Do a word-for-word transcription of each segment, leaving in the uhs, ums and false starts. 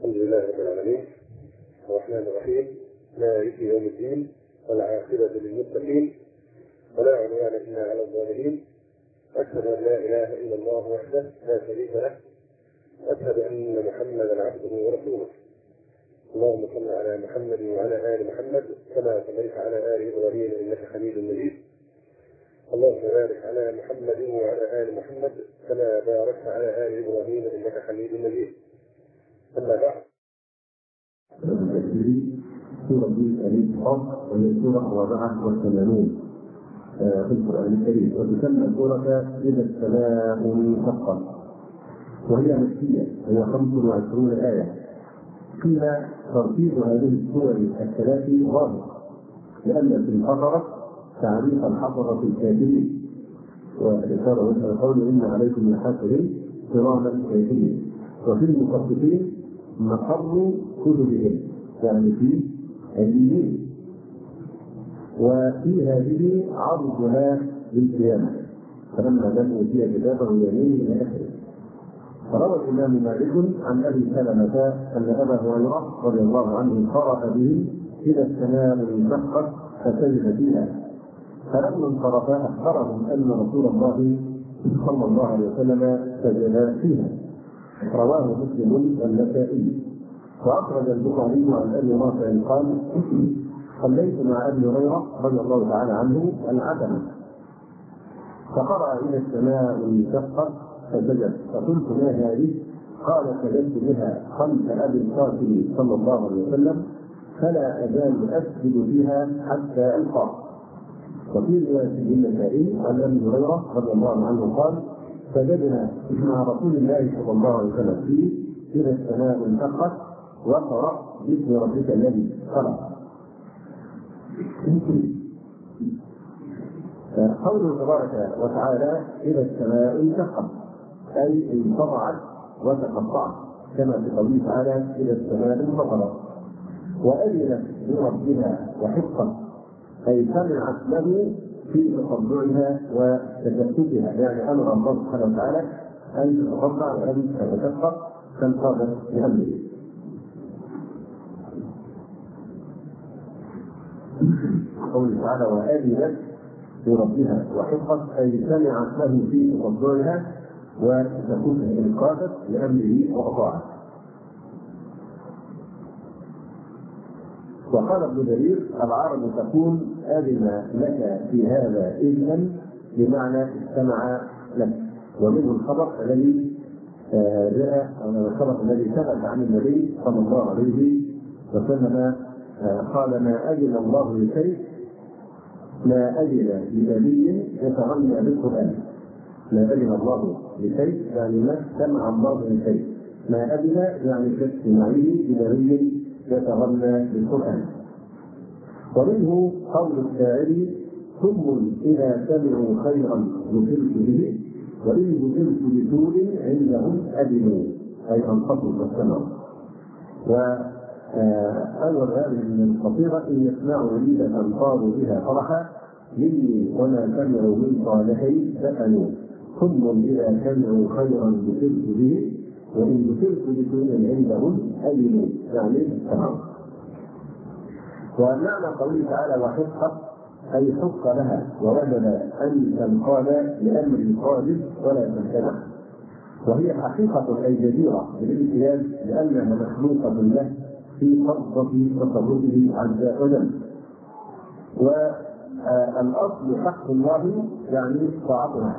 الحمد لله رب العالمين الرحمن الرحيم مالك يوم الدين والعاقبة للمتقين ولا عدوان إلا على الظالمين. أشهد أن لا إله إلا الله وحده لا شريك له وأشهد أن محمدا عبده ورسوله. اللهم صل على محمد وعلى آل محمد كما صليت على آل إبراهيم إنك حميد مجيد. اللهم بارك على محمد وعلى آل محمد كما باركت على آل إبراهيم إنك حميد مجيد. أما بعد. سورة الإسراء وهي السورة الرابعة والثمانون في القرآن الكريم، وتسمى سورة إذا السماء انشقت، وهي مكية، وهي خمس وعشرون آية. قيل ترتيب هذه السور الثلاث ظاهر، لأن في الفقرة تعريف الحفظة الكافرين، والإشارة إلى قول إن عليكم لحافظين كراما كاتبين، وفي المخففين مقر كتبهم، يعني في الدين، وفي هذه عرضها للقيامة، فلما لم يؤتي كتابه يمينه إلى آخره. فروى الإمام مالك عن أبي سلمة أن أبا هريرة رضي الله عنه قرأ به إذا السماء انشقت فسجد فيها، فلما انصرف أخبرهم أن رسول الله صلى الله عليه وسلم سجد فيها. رواه مسلم والنسائي. وأخرج البخاري عن أبي رافع قال: صليت مع أبي هريرة رضي الله تعالى عنه العتمة فقرأ إذا السماء انشقت فسجد، فقلت ما هذه؟ قال: سجدت بها خلف أبي القاسم صلى الله عليه وسلم فلا أزال أسجد فيها حتى ألقاه. وفي رواية النسائي عن أبي هريرة رضي الله عنه قال: سجدنا مع رسول الله صلى الله عليه وسلم فيه إذا السماء انشقت وقرأ باسم ربك الذي خلق. قوله تبارك وتعالى إذا السماء انشقت أي انقطعت وتقطعت، كما في قوله تعالى إذا السماء انفطرت. وأذنت لربها وحقت أي سمعت له في تطبعها وتجسدها، يعني أمر الله سبحانه وتعالى أن تتطبع وأن تتشقق تنقاد بأمره. قوله تعالى وآذنت لربها وحقت أي سمعت له في تطبعها وتجسدها انقادت بأمره وأطاعت. وقال ابن جرير: العرب تقول أذن لك في هذا إذنا، بمعنى استمع لك. ومنه الخبر الذي جاء أو الخبر الذي ثبت عن النبي صلى الله عليه وسلم قال: ما أذن الله لشيء ما أذن لنبي يتغنى بالقرآن. ما أذن الله لشيء يعني ما سمع الله لشيء، ما أذن يعني كاستماعه لنبي يتغنى بالقرآن. ومنه قول الشاعر: ثم إذا سمعوا خيرا ذكرت به وإن ذكرت بسوء عندهم أذنوا، أي أنصتوا واستمعوا. وأول هذه من الخطيرة: إن يسمعوا ريدة طاروا بها فرحا مني وما سمعوا من صالحي دفنوا. ثم إذا سمعوا خيرا ذكرت به وإن ذكرت بسوء عندهم أذنوا، يعني استمعوا. ومعنى قوله تعالى وحقت أي حق لها ووجب أن تنقاد لأمر القادم ولا تمتنع، وهي حقيقة أي جديرة بالامتياز لأنها مخلوقة له في قبضة تصرفه عز وجل. والأصل حق الله يعني طاعتها.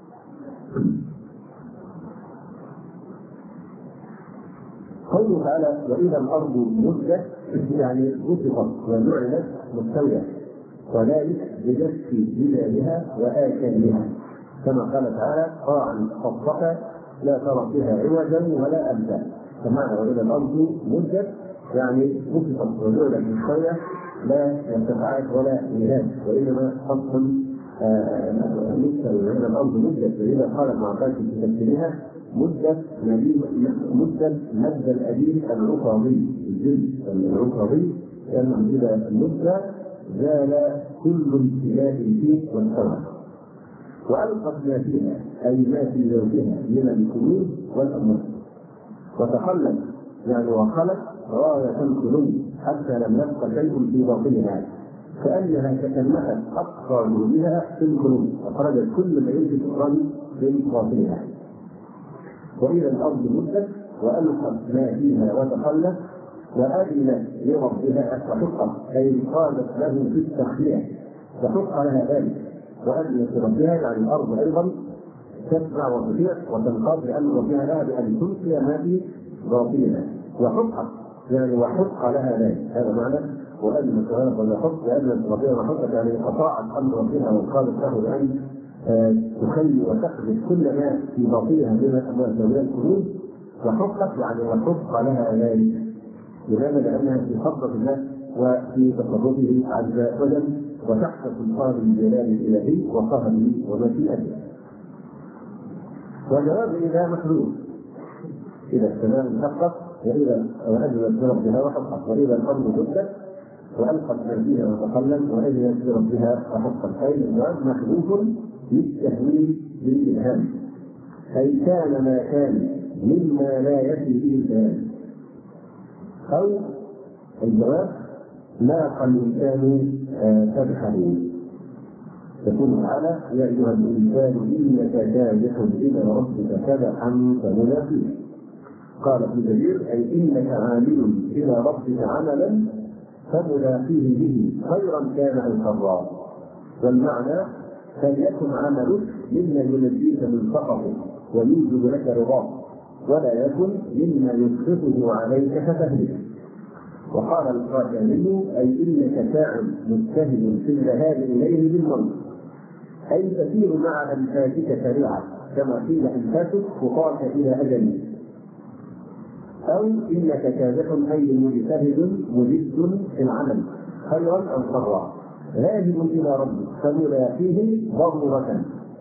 قوله تعالى وإذا الأرض مدت يعني بسطت وجعلت مستوية، وذلك بجف جبالها وآكالها، كما قال تعالى: طاعا خطك لا ترى فيها عوجا ولا أمتا. فمعنى وإذا الأرض مدت يعني بسطت وجعلت مستوية، لا ارتفاعات ولا مهاد، وإنما خط مستوي. وإذا الأرض مدت، وإذا قال مع ذلك في تفسيرها مدة مدة مد الأديم العقاضي الجلد العقاضي، لأنه إذا المدة زال كل ابتلاء فيه والثمر. وألقت ما فيها أي ما في زوجها من الكنوز والأموال، وتخلت يعني وخلت غاية الخلو حتى لم يبق شيء في باطنها، كأنها تكلفت أقصى جهودها في الخلو وخرجت كل ما يمكن تخرج من باطنها. وإلى الأرض مدت وألقت ما فيها وتخلت وأذنت لربها وحقت، أي قالت له في التخلية وحق لها ذلك، وأذنت لربها يعني الأرض أيضا تسمع وتطيع وتنقاد لأن ربها لها بأن تلقي ما في باطنها وحقت، يعني وحق لها ذلك. هذا معنى وأذنت لها وحق، وأذنت ربها وحقت يعني أطاعت أمر ربها وقالت له بأن تخلي وتخرج كل ما في باطنها من القلوب، وحقت يعني وحق لها ذلك. لماذا؟ لأنها في خطة الله وفي تصرفه عز وجل وتحت سلطان الجلال الإلهي وقهره ومشيئته. وجواب إذا محذوف، إذا السماء انشقت وإذا وأذنت لربها وحقت، وإذا الأرض مدت وألقت ما فيها وتخلت وأذنت لربها وحقت، أي الجواب محذوف للتهويل بالإلهام، أي كان ما كان مما لا يأتي به البيان، أو الجواب لاقى الإنسان سبحه. يقول تعالى: يا أيها الإنسان إنك كادح إلى ربك كدحا فملاقيه. قال ابن جرير: أي إنك عامل إلى ربك عملا فملاقيه به خيرا كان أو شرا. والمعنى: فليكن عملك مما ينجيك من سخطه ويوجب لك رضاه، ولا يكن مما يسخطه عليك فتهلك. وقال القاسمي: أي إنك ساع مجتهد في الذهاب إليه بالموت، أي تسير مع أنفاسك سريعا كما قيل أنفاسك خطاك إلى أجل. أو إنك كادح أي مجتهد مجد في العمل خيرا أو شرا ذاهب إلى ربك فملاقيه ضرورة.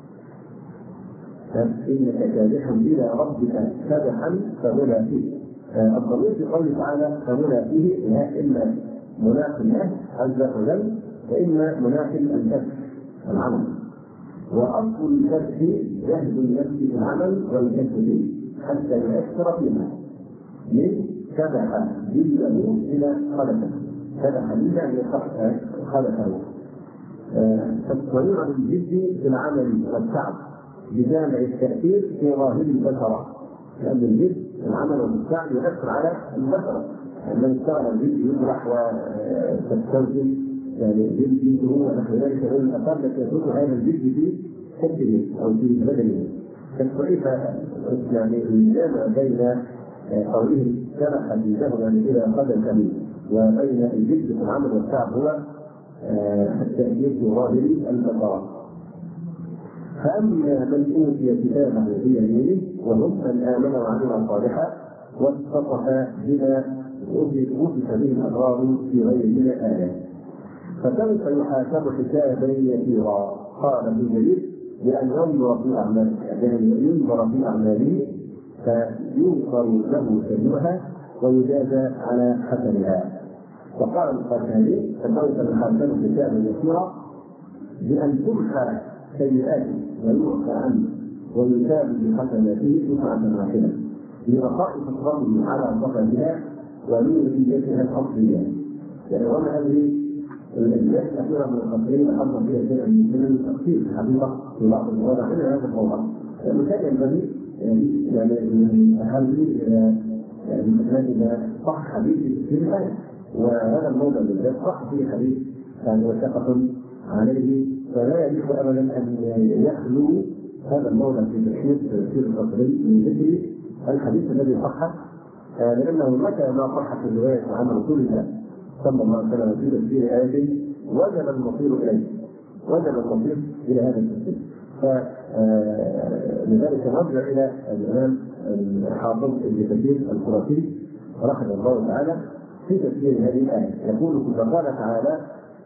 إنك كادح إلى ربك كدحا فملاقيه. الضمير في قوله تعالى فملاقيه لا إما ملاق الله عز وجل وإما ملاق الكسب العمل. وأصل الكسب جهد النفس في العمل والكسب فيه حتى يؤثر فيها، من كدح جلده إلى خلقه، كدح جلده إلى خلقه. تصنيع الجد في العمل والتعب بجامع التأثير في ظاهر البشرة، لأن الجد العمل والتعب يؤثر على البشرة. لما يشتغل الجد يجرح وتستوجب يعني جلده ونحو ذلك من الأثار التي يكون هذا الجد في كتفه أو في بدنه. فكيف يعني الجامع بين قوله سمح جلده يعني إلى قدر كبير وبين الجد في العمل والتعب هو التأثير في ظاهر البشرة. فأما من أوتي كتابه بيمينه وهم من آمن وعمل صالحا واتصف بما وصف به الأبرار في غير الآيات فسوف يحاسب حسابا يسيرا. قال ابن جرير: بأن ينظر في أعماله، يعني ينظر في أعماله فينصر له سيئها ويجازى على حسنها. وقال القرآني: فسوف يحاسب حسابا يسيرا بأن تمحى سيئاته ويعفى عنه ويثاب بحسناته دفعة واحدة لبقاء فطرته على صفاتها ونوريتها الأصلية. يعني وما هذه الأجيال الأخيرة من التقرير أخذنا فيها شيئا من التقصير الحقيقة في بعض المواضع إلى هذا الموضوع. لأنه كان ينبغي يعني من أهل يعني إذا صح حديث في الآية، وهذا الموضوع بالذات صح فيه حديث يعني وثقة عليه، فلا يجب ابدا ان يخلو هذا الموضع في تفسير تفسير التقرير من ذكر الحديث الذي صح، لانه متى ما صحت الروايه عن رسول الله صلى الله عليه وسلم في تفسير ايه وجب المصير اليه، وجب المصير الى هذا التفسير. فلذلك نرجع الى الامام الحافظ ابن كثير الخرافي رحمه الله تعالى في تفسير هذه الايه، يقول: كما قال تعالى: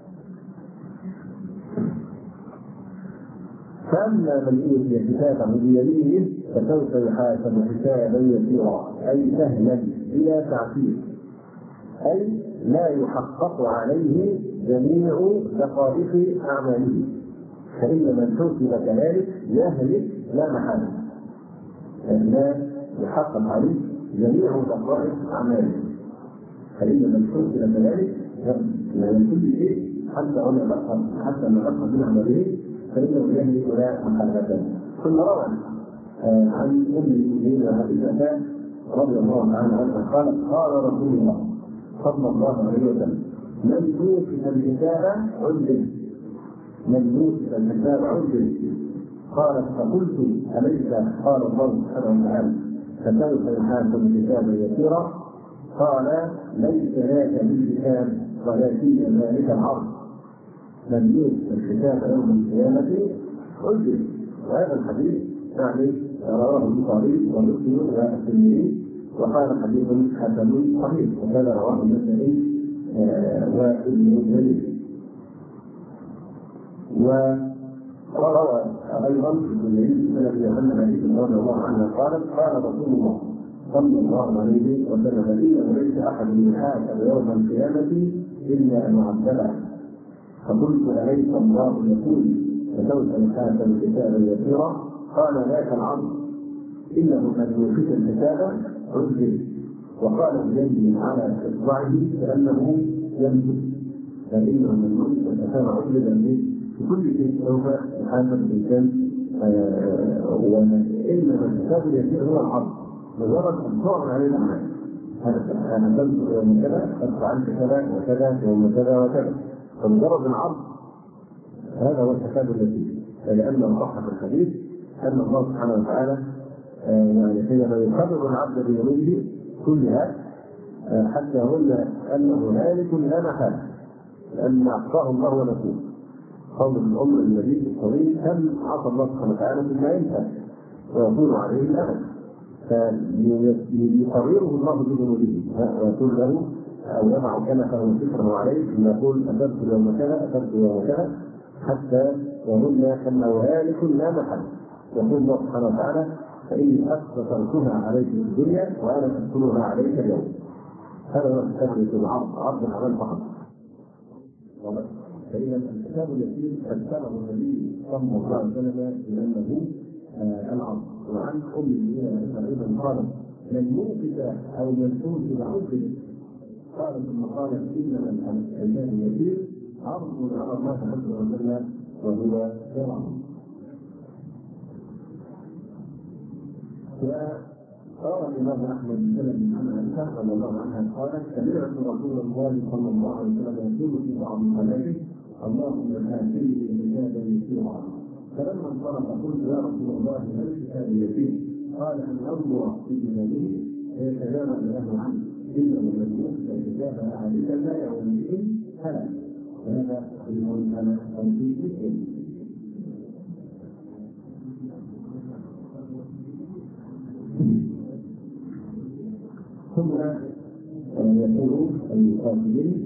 فأما من أوتي كتابه بيمينه فسوف يحاسب حسابا يسيرا، أي سهلا بلا تعسير، أي لا يحقق عليه جميع دقائق أعماله، فإن من حسب كذلك يهلك لا محالة، لا يحقق عليه جميع دقائق أعماله، فإن من حصل كذلك من كل شيء حتى ولا يبقى حتى ما يبقى من عمله فإنه يهلك ولا محالة. ثم روى عن أم المؤمنين عائشة رضي الله تعالى عنها قالت قال رسول الله صلى الله عليه وسلم من يوسف الكتاب عذب من يوسف الكتاب عذب. قالت فقلت أليس قال الله سبحانه وتعالى فسوف يحاسب كتابا يسيرا؟ قال ليس ذاك بالكتاب ولكن ذلك العرض. من يوسف الكتاب يوم القيامة عذب. وهذا الحديث يعني رواه البخاري ومسلم والترمذي وقال حديث حسن صحيح، وكذا رواه النسائي وابن جرير. وروى ايضا ابن جرير سند يوحنا بن رضي الله عنه قالت قال رسول الله صلى الله عليه وسلم انه ليس احد يحاسب يوم القيامه الا ان عذبه. فقلت اليس الله يقول فسوف يحاسب كتابا يسيرا؟ قال ذاك العرض انه من يوفي الكتاب عذب. وقال بجنبه على اصبعه كانه يمسك فانه من يوفي الكتاب عذب بكل شيء سوف يحاسب الانسان. وانما الكتاب اليسير هو العرض مجرد ان تعرض عليه الاعمال. انا تنظر يوم كذا قد فعلت كذا وكذا يوم كذا وكذا، فمجرد العرض هذا هو الكتاب اليسير. لأن صح في الحديث أن الله سبحانه وتعالى يعني حينما يقرر العبد بيمينه كلها حتى قلنا أنه هالك لا محالة لأن أعطاه الله ونسوه. قول الأمر النبي الطويل كم عطى الله سبحانه وتعالى مما ينفع ويكون عليه الأمل، فيقرره الله بذنوبه ويقول له أو يضع كنفه فكره عليه ثم يقول أتبت يوم كذا أتبت يوم كذا حتى يظن أنه هالك لا محل. يقول الله سبحانه وتعالى فإني أسترتها عليك في الدنيا وأنا أسترها عليك اليوم. هذا هو الكتاب في العرض، عرض العمل فقط. فإذا الكتاب اليسير فسره النبي صلى الله عليه وسلم بأنه العرض. وعن أم المؤمنين أيضا قالت من يوقف أو ينفوذ بعذر قال ثم قال إنما الإنسان اليسير عرض على الله عز وجل وهو شرع. وقال الإمام أحمد بن سلمة عن عائشة رضي الله عنها قالت سمعت رسول الله صلى الله عليه وسلم يقول في بعض صلاته اللهم آتني كتابا يسيرا. فلما انصرف قلت يا رسول الله ما الكتاب اليسير؟ قال أن أنظر في كتابه فيتجاوز له عنه إنه من يؤتى الكتاب أحاديث لا يومئذ هلك. وهذا يقول أنا أنتي مسلم. ثم يقول القاتلين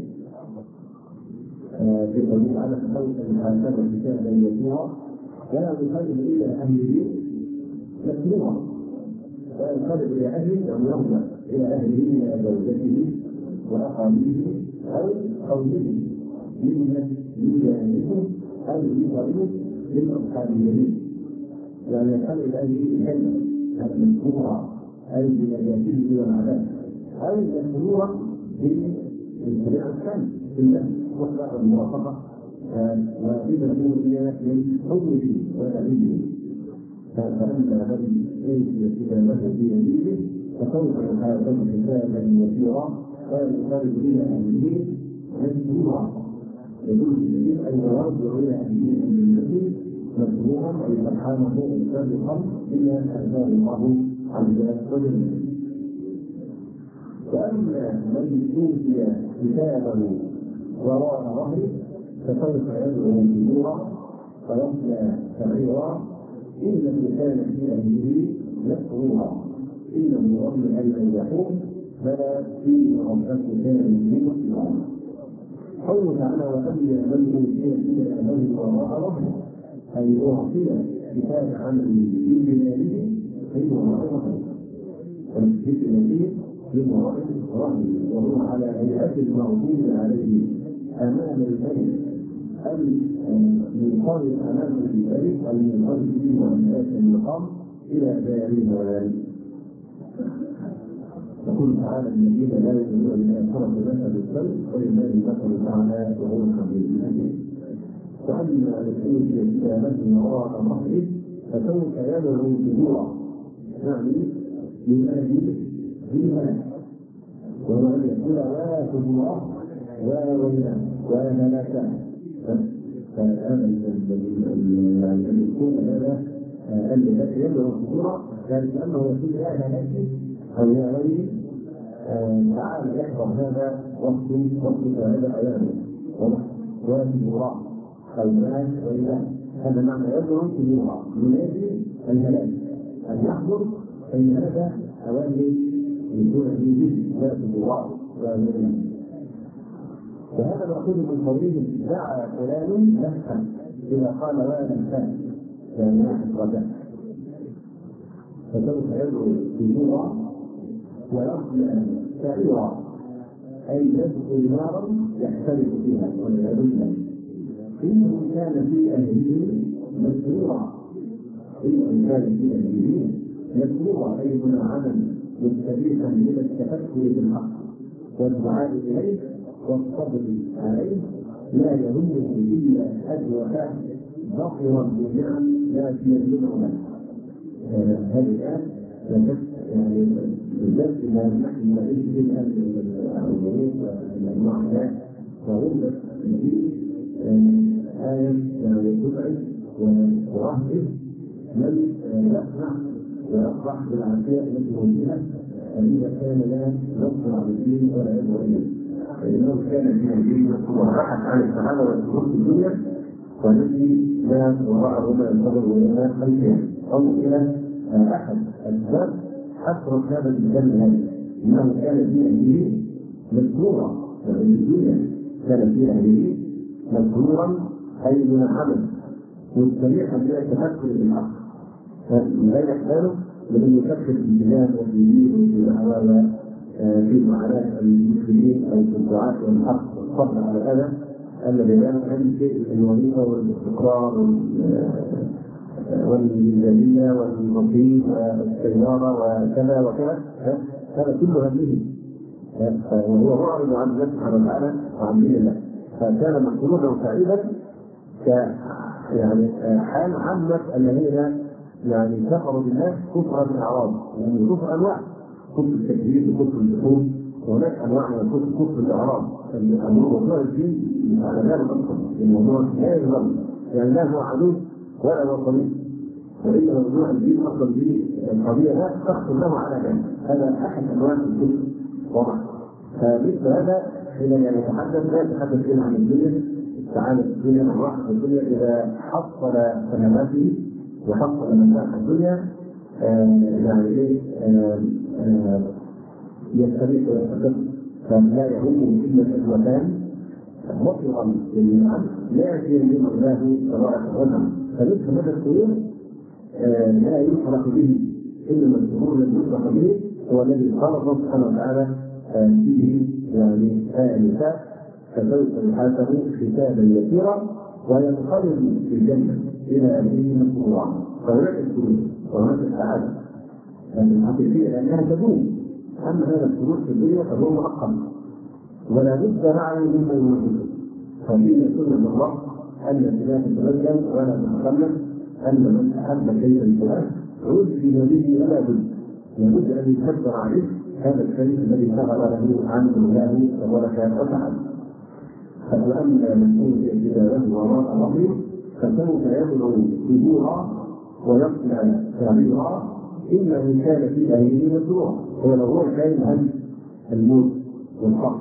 في قوله على خوف المحاسبة كتابا يسيرا لا ينقلب إلى أهله مسلوعا وينقلب إلى أهله أو يرجع إلى أهله إلى زوجته وأقاربه أو قومه من يجاهدهم أو يقربوا من أصحاب اليمين. يعني ينقلب إلى أهله الحلم المذكورة أي بنجاته والعذاب أو المذكورة بالشريعة الثانية في النفس وحدة المرافقة وإذا نقول هي من حكمه وتأديبه. فأما هذه الكتابة في يمينه فسوف يحاسب كتابا يسيرا وينقلب إلى أهله مسرورا. يقول الشيخ أن يرجع إلى أهله بالنسبة مسرورا أي فرحانه سابقا إلى أعداء الله عز وجل. وأما من أوتي كتابه وراء ظهره فسوف يدعو نورا ويصلى سعيرا إنه كان في أهله مسرورا إنه ظن أن يحوم بلى فيه ربك كان مسرورا. قوله تعالى وأما من أوتي كتابه وراء ظهره أي أعطي كتاب عمل في بلاده في وراء ظهره والذكر الذي من وراء ظهره وهو على هيئة المغضوب عليه أمام البيت أم من قرية أمام البيت أو من قرية وأنفاس المقام إلى دار الهوان. يقول تعالى الذين لا يؤمنون بالآخرة مثل السوء ولله المثل الأعلى وهو الخبير العليم. وأما الذين في كتابته وراء ظهره فسوف يدعو ثبورا، يعني من أجل الإيمان، وهو أن يقول لا ثبورا وويلا وهلاكا. فهذا الذي يكون هذا الذي يدعو ثبورا لأنه يقول لا هلاكا أو يا غيري تعال احفظ هذا وقت وقت هذا أيامه وثبورا خلفان وإله. هذا معنى يدعو ثبورا من أجل الهلاك أن يحضر أن هذا أوامر يكون فيه لا ثبورا وإله. وهذا مأخوذ من قولهم دعا فلان نفسا إذا قال لا نفسان يعني واحد رجع، فسوف يدعو ثبورا ويصل سعيرا أي يدخل نارا يحترق فيها والعياذ بالله. إنه كان في أهله مسرورا، إنه كان في أهله مسرورا أي منعما مستبيحا من التفكر بالحق والدعاء إليه والصبر عليه، لا يهمه إلا أدوى ظاهرا بالنعم لا في الدنيا. هذه الآن يعني بالذات ما نحن نعيش به الآن الظروف والمعاناة فهم في آية تبعد ورهبه من يصنع ويصلح بالعافية التي هو فيها إذا كان لا يصنع بالدين ولا يدعو إليه، فإنه كان في الدين وبحث عن السعادة والسرور في الدنيا والتي لا وراءه ما ينتظر إليها خلفها أو إلى أحد أسباب حصر هذا الجنة هذا، إنه كان في أهله مسرورا في الدنيا، كان في أهله مسرورا أي من عمل مستريحا من التفكر بالحق، لا يحتاج لأن يفكر في البلاد وفي الدين وفي الأعوام في معاناة المسلمين أو في الدعاة والحق والصبر على هذا الذي لا يهم شيء الوظيفة والاستقرار والميزانية والنصيب والسيارة وكذا وكذا، هذا كله همه وهو معرض عن الله سبحانه وتعالى وعن دين الله. فكان مسؤولا سعيدا ك يعني حال عامة الذين يعني كفروا بالله كفر بالأعراض، يعني كفر أنواع، كفر التكذيب وكفر الجحود، وهناك أنواع من كفر كفر الأعراض. الموضوع الدين على ذلك أصلا الموضوع لا يظل يعني لا هو عدو ولا هو قريب، وإنما موضوع الدين أصلا به القضية لا تخطر له على ذلك، هذا أحد أنواع الكفر واضح. فمثل هذا حين يتحدث لا يتحدث إلا عن الدنيا، تعالى الدنيا الراحة الدنيا إذا حصل سلاماته وحصل منفعة الدنيا يعني إيه يستميت ويستقر، فلا يهمه إلا الأزوتان مطلقا للنعم لا يأتي من الله تبارك وتعالى. فمثل هذا السرور لا يفرح به إنما السرور الذي يفرح به هو الذي قال الله سبحانه وتعالى فيه يعني آنفا فسوف يحاسب حسابا يسيرا وينقلب في الجنة إلى أهله مسرورا. فهناك السرور وهناك السعادة الحقيقية لأنها تدوم، أما هذا السرور في الدنيا فهو مؤقت ولا بد معه مما يمثله. ففيه سنة الله أن لا تتبين ولا تتخلف، أن من أحب شيئا لله عزي به ولا بد لابد أن يكبر عليه هذا الشيء الذي شغل له عنه الله تبارك وتعالى. فأما من أوتي كتابه وراء ظهره فسوف يبلغ ثبورا ويصنع سعيرا إنه كان في أهله مسرورا. هو لو هو كان هم الموت والفقر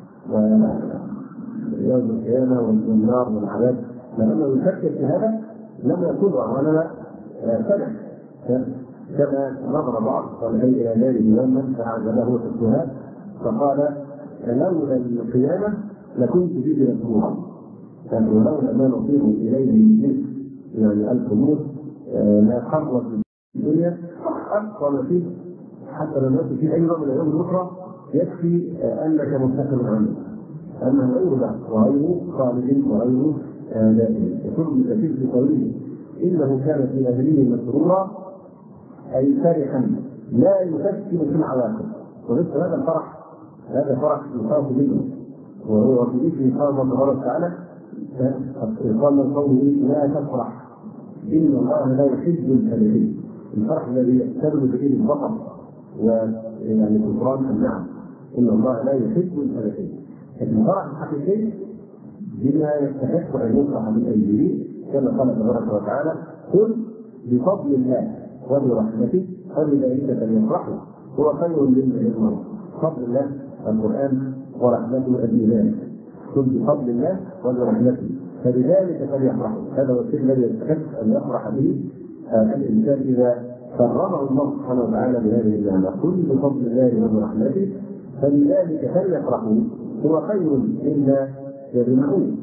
ويوم القيامة والنار والعذاب لأنه يفكر في هذا لم يكبر ولا فرح، كما نظر بعض صالحين إلى ناره يوما فأعجبه حسنها فقال لولا القيامة لكنت به مسرورا، ولولا ما نصير إليه من يعني القبور ما حرت الدنيا أقصى ما فيه حتى لو نأتي في أي يوم من الأيام الأخرى يكفي أنك مستقر عنه، أنه غير بعد وغيره خالد وغيره دائم. يكون بكثير في قوله إنه كان في أهله مسرورا أي فرحا لا يفكر في العواقب، ومثل هذا الفرح هذا فرح يخاف منه، وهو في ذكر قال الله تبارك وتعالى قال من قوله لا تفرح إن الله لا يحب الفرحين. الفرح الذي يقترب به البطر ويعني كفران النعم، إن الله لا يحب الفرحين. لكن الفرح الحقيقي بما يستحق أن يفرح من أجله كما قال تبارك وتعالى قل بفضل الله وبرحمته فبذلك فليفرحوا هو خير مما يجمعون. فضل الله القرآن ورحمته الإيمان. قل بفضل الله وبرحمته فبذلك فليفرحوا. هذا هو الشيء الذي يستحق أن يفرح به الإنسان إذا كرمه الله سبحانه وتعالى بهذه النعمة. قل بفضل الله وبرحمته فبذلك فليفرحوا هو خير مما يجمعون.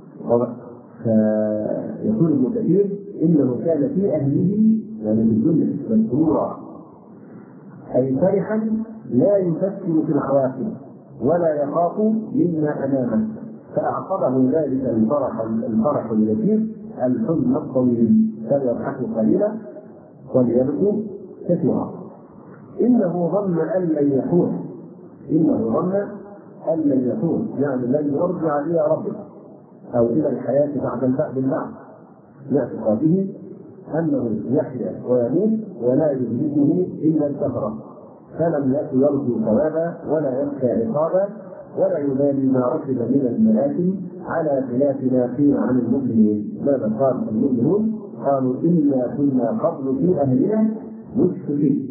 فيقول ابن كثير إنه كان في أهله يعني في الدنيا مسرورا أي فرحا لا يفكر في العواقب ولا يخاف مما أمامه، فأعقبه ذلك الفرح الفرح اليسير الحزن الطويل، فليضحكوا قليلا وليبكوا كثيرا. إنه ظن أن لن يحور إنه ظن أن لن يحور يعني لن يرجع إلى ربه أو إلى الحياة بعد البعث بالبعث، لاعتقاده أنه يحيا ويموت ولا يدركه إلا الكفرة، فلم يكن يرجو ثوابا ولا يخشى عقابا ولا يبالي ما ركب من المآثم على خلاف ما قيل عن المؤمنين. ماذا قال المؤمنون؟ قالوا إنا كنا قبل في أهلنا مشركين.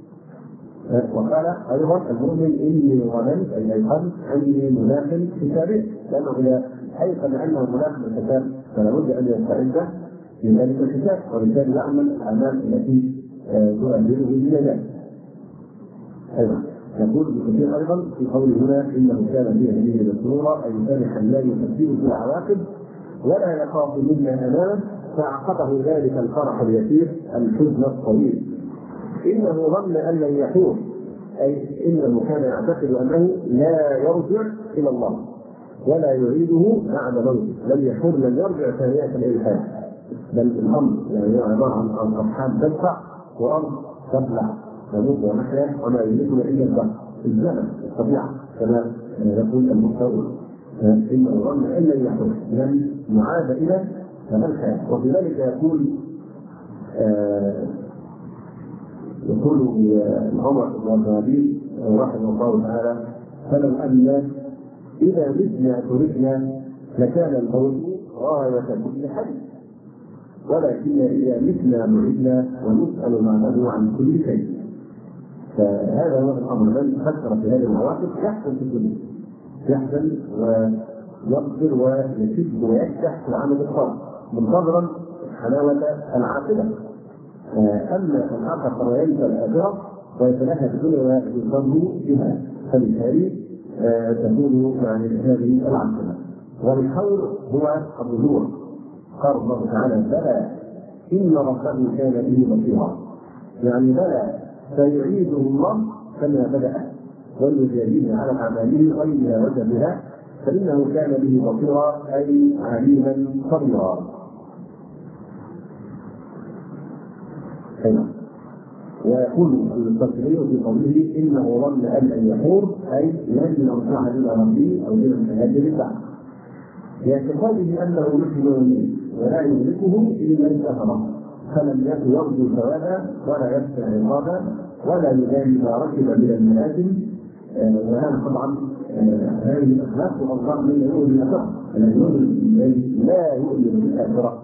وقال أيضا المؤمن إني ظننت أي أيقنت أني منافق كتابه، لأنه إذا أيقن أنه منافق الكتاب فلا بد أن يستعد لذلك الكتاب وبالتالي يعمل الأعمال التي تؤهله لذلك. أيضا يقول ابن كثير أيضا في قوله هنا إنه كان في أهله مسرورا أي فرحا لا يفكر في العواقب ولا يخاف مما أمامه، فأعقبه ذلك الفرح اليسير الحزن الطويل. إنه ظن أن لن يحور أي إنه كان يعتقد أنه لا يرجع إلى الله ولا يعيده بعد موته، لم يحور لن يرجع ثانية إلى الحياة، بل الأمر يعني عبارة عن أصحاب تدفع وأرض تبلع نموت ونحيا وما يملكنا إلا البحر الزمن الطبيعة كما يقول المستوى. إنه ظن أن لن يحور لن يعاد إلى الحياة. وفي ذلك يقول آه يقول عمر بن عبد العزيز رحمه الله تعالى فلو أن إذا متنا تركنا لكان الموت غاية كل حي، ولكن إذا متنا نعدنا ونسأل معناه عن كل شيء. فهذا هو الأمر الذي فكر في هذه المواقف يحسن في الدنيا، يحسن ويقدر ويشد ويكتح في العمل الصالح منتظرا حلاوة العاقبة. أما الآخر فينسى الآخرة ويتنهى الدنيا ويصلي بها، فبالتالي تكون يعني هذه العاقبة. والخير هو الرجوع. قال الله تعالى بلى إن ربه كان به بصيرا، يعني بلى سيعيده الله كما بدأ ويجازيه على أعماله غير وجهها فإنه كان به بصيرا أي عليما خبيرا. ويقول التصريح في قوله إنه ظن أن لن يحور أي لن يرجع إلى ربه أو إلى الحياة بالبعث، لاعتقاده أنه يحيي ولا يملكه إلا الكفرة، فلم يكن يرجو ثوابا ولا يخشى عقابا ولا يبالي ما ركب من المآثم. وهذا طبعا هذه الأخلاق والأخلاق من يؤمن بالآخرة، الذي لا يؤمن بالآخرة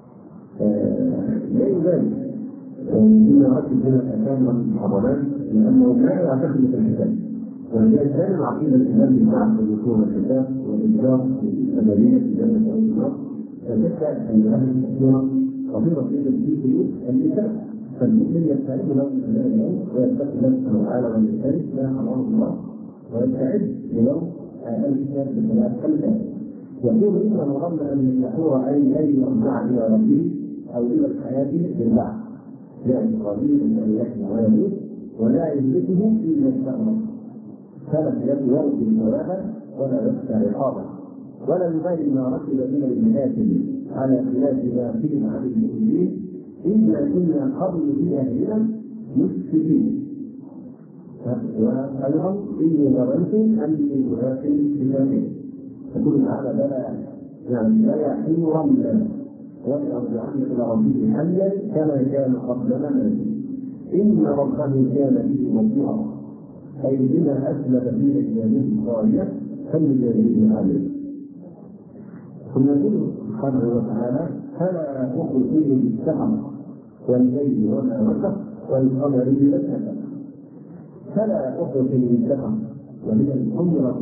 لا يبالي إلا ركب من الأكام والحضارات لأنه لا يعتقد في الحساب. ولذلك كان العقيدة الإسلام بالبعث والوصول والحساب والإنكار بالأبدية في جنة الأرض فذكر أن هذه الأمور خطيرة جدا في قلوب الإنسان، فالمؤمن يستعد له من اليوم ويتقي نفسه تعالى والإنسان لا حرام الله ويستعد ليوم الإنسان بالثلاث خلفه. يقول إنه ظن أن يحور أي لن يرجع إلى ربه أو إلى الحياة بالبعث، لاعتقاده أن يحيى ويموت ولا يملكه إلا الشر، فلم يكن يرجو ثوابا ولا يخشى عقابا ولا يبالي ما ركب من المآثم على خلاف ما قيل عن المؤمنين إلا كنا قبل في أهلنا مشركين. وأيضا إني ظننت أني ملاق بجانبه. يقول تعالى بلى يعني لا يحل رملا ولأرجعن إلى ربه حيا كما كان قبل مماته إن ربه كان به مطيعا أي بما أسلم في أجياله الخالية فلجانبه عليه. ثم يقول سبحانه وتعالى فلا أقسم بالسحر والليل وما وسق والقمر إذا اتسق. فلا أقسم بالسحر وهي الحمرة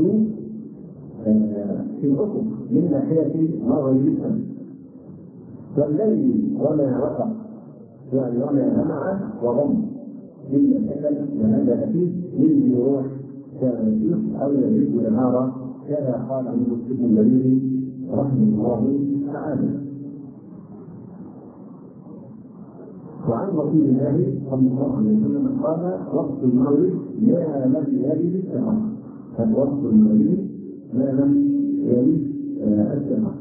في الأفق من ناحية مغرب الشمس، والليل وما وسق يعني وما جمع وضم للمسكن وهذا أكيد من يروح كان يشوف أو يجد نهارا كما قال عن المسلم الذي رحمه الله تعالى. وعن رسول الله صلى الله عليه وسلم قال وقت المغرب ما لم يلد السماء، فوقت المغرب ما لم يلد السماء.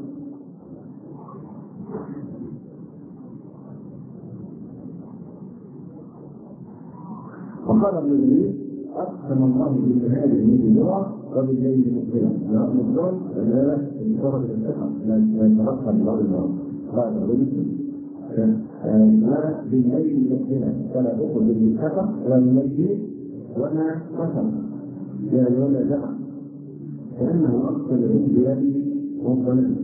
وقال ابن جرير أقسم الله بالنهار من ذرة وبالليل مظلما، لا مظلم لا بشرط الثقة لا يترقب الله النار قال وبالليل ما بالليل مظلما فلا أخذ بالثقة والليل وما وسط يعني وما جمع كأنه أقسم بيده مظلما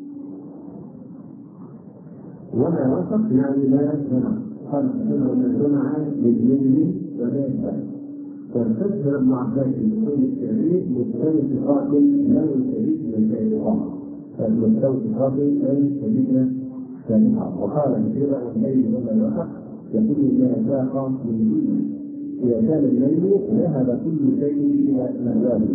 وما وسط يعني لا جمع قال وما جمع بالليل ولا يجمع. فاستشهد ابن عباس بقول الشعري مستوي قاتل لا يستجيب للكائنات المستوي قاتل لا يستجيب للكائنات. وقال كثيرا الليل وما وسق يقول إذا ساق من كل إذا كان الليل ذهب كل شيء إلى مهواله